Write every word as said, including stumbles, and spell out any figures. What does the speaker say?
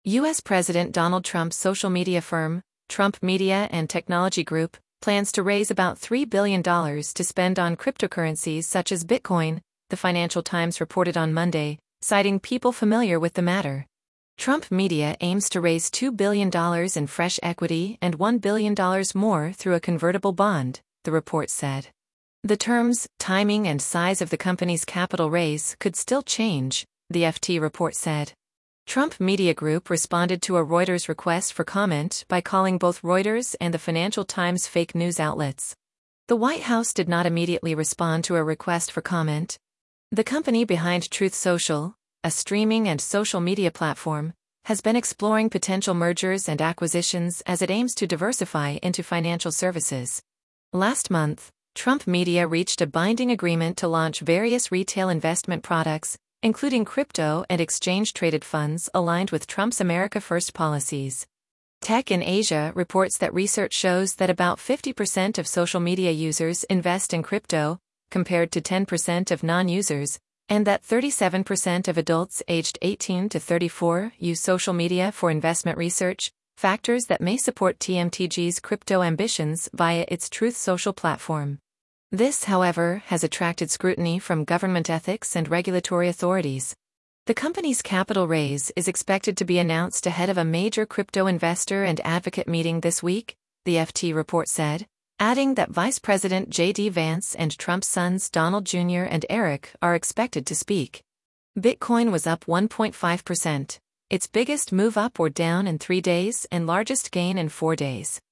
U S President Donald Trump's social media firm, Trump Media and Technology Group, plans to raise about three billion dollars to spend on cryptocurrencies such as Bitcoin, the Financial Times reported on Monday, citing people familiar with the matter. Trump Media aims to raise two billion dollars in fresh equity and one billion dollars more through a convertible bond, the report said. The terms, timing and size of the company's capital raise could still change, the F T report said. Trump Media Group responded to a Reuters request for comment by calling both Reuters and the Financial Times fake news outlets. The White House did not immediately respond to a request for comment. The company behind Truth Social, a streaming and social media platform, has been exploring potential mergers and acquisitions as it aims to diversify into financial services. Last month, Trump Media reached a binding agreement to launch various retail investment products, including crypto and exchange-traded funds aligned with Trump's America First policies. Tech in Asia reports that research shows that about fifty percent of social media users invest in crypto, compared to ten percent of non-users, and that thirty-seven percent of adults aged eighteen to thirty-four use social media for investment research, factors that may support T M T G's crypto ambitions via its Truth Social platform. This, however, has attracted scrutiny from government ethics and regulatory authorities. The company's capital raise is expected to be announced ahead of a major crypto investor and advocate meeting this week, the F T report said, adding that Vice President J D Vance and Trump's sons Donald Junior and Eric are expected to speak. Bitcoin was up one point five percent, its biggest move up or down in three days and largest gain in four days.